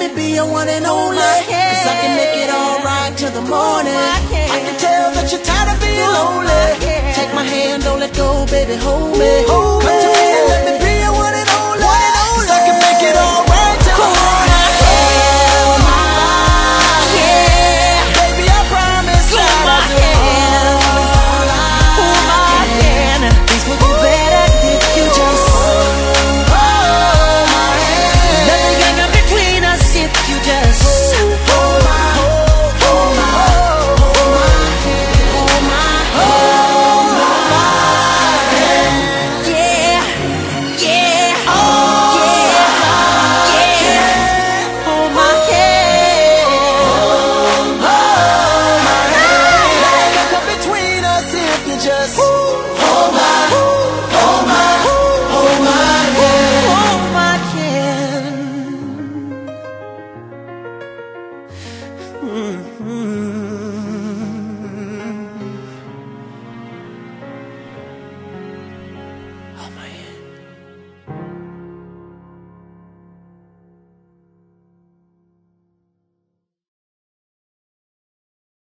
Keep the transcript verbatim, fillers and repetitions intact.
me be your one and only. Cause I can make it alright till the morning. I can tell that you're tired of being lonely. Take my hand, don't let go, baby, hold me. Come to me and let me be your one and only. Cause I can make it alright till the morning. Mm-hmm.